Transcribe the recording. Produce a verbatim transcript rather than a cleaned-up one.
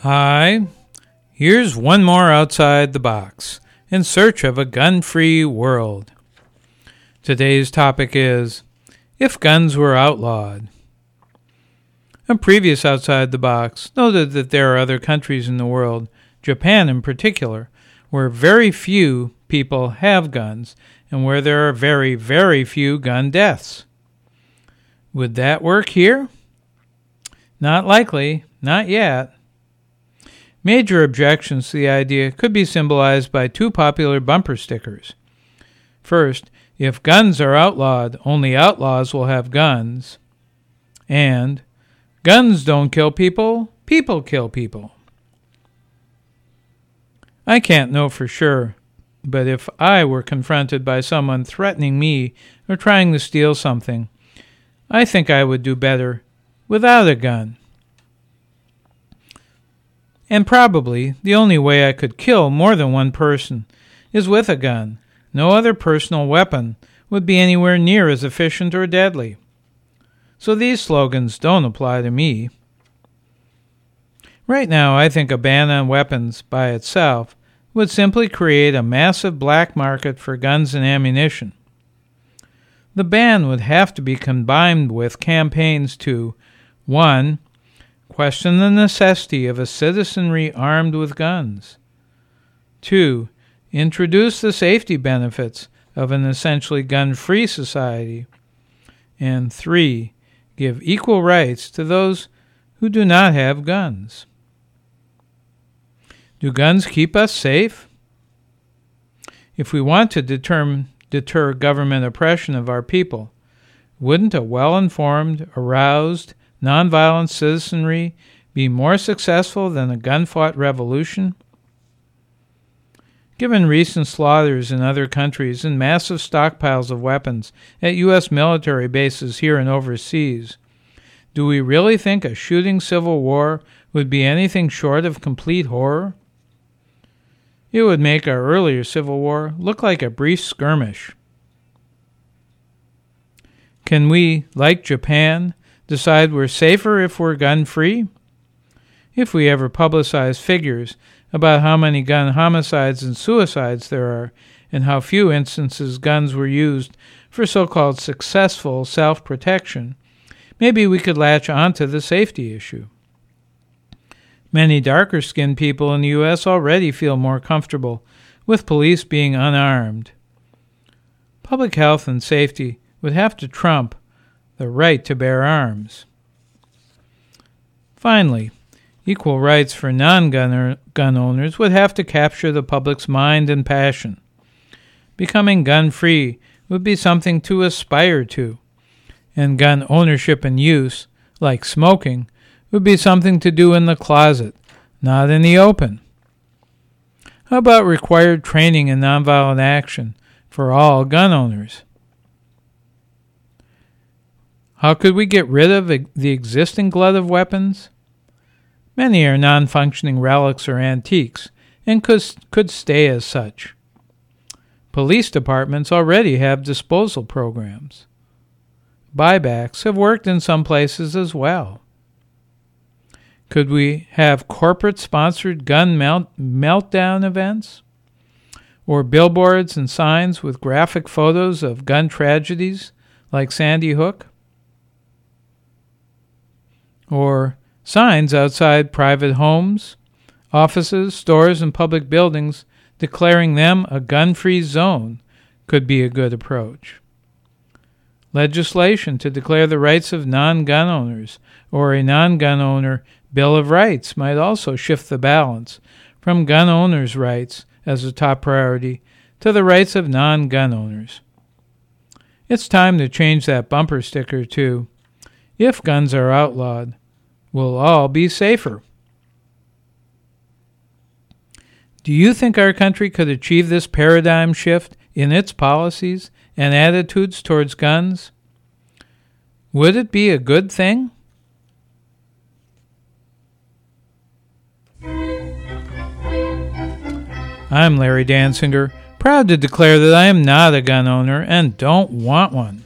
Hi, here's one more outside the box, in search of a gun-free world. Today's topic is, if guns were outlawed. A previous Outside the Box noted that there are other countries in the world, Japan in particular, where very few people have guns and where there are very, very few gun deaths. Would that work here? Not likely, not yet. Major objections to the idea could be symbolized by two popular bumper stickers. First, if guns are outlawed, only outlaws will have guns. And, guns don't kill people, people kill people. I can't know for sure, but if I were confronted by someone threatening me or trying to steal something, I think I would do better without a gun. And probably the only way I could kill more than one person is with a gun. No other personal weapon would be anywhere near as efficient or deadly. So these slogans don't apply to me. Right now, I think a ban on weapons by itself would simply create a massive black market for guns and ammunition. The ban would have to be combined with campaigns to, one, question the necessity of a citizenry armed with guns. Two, introduce the safety benefits of an essentially gun-free society. And three, give equal rights to those who do not have guns. Do guns keep us safe? If we want to deter, deter government oppression of our people, wouldn't a well-informed, aroused, nonviolent citizenry be more successful than a gun-fought revolution? Given recent slaughters in other countries and massive stockpiles of weapons at U S military bases here and overseas, do we really think a shooting civil war would be anything short of complete horror? It would make our earlier civil war look like a brief skirmish. Can we, like Japan, decide we're safer if we're gun-free? If we ever publicize figures about how many gun homicides and suicides there are, and how few instances guns were used for so-called successful self-protection, maybe we could latch onto the safety issue. Many darker-skinned people in the U S already feel more comfortable with police being unarmed. Public health and safety would have to trump the right to bear arms. Finally, equal rights for non-gun gun owners would have to capture the public's mind and passion. Becoming gun-free would be something to aspire to, and gun ownership and use, like smoking, would be something to do in the closet, not in the open. How about required training in nonviolent action for all gun owners? How could we get rid of the existing glut of weapons? Many are non-functioning relics or antiques and could, could stay as such. Police departments already have disposal programs. Buybacks have worked in some places as well. Could we have corporate-sponsored gun melt- meltdown events? Or billboards and signs with graphic photos of gun tragedies like Sandy Hook? Or signs outside private homes, offices, stores, and public buildings declaring them a gun-free zone could be a good approach. Legislation to declare the rights of non-gun owners or a non-gun owner Bill of Rights might also shift the balance from gun owners' rights as a top priority to the rights of non-gun owners. It's time to change that bumper sticker to, if guns are outlawed, we'll all be safer. Do you think our country could achieve this paradigm shift in its policies and attitudes towards guns? Would it be a good thing? I'm Larry Dansinger, proud to declare that I am not a gun owner and don't want one.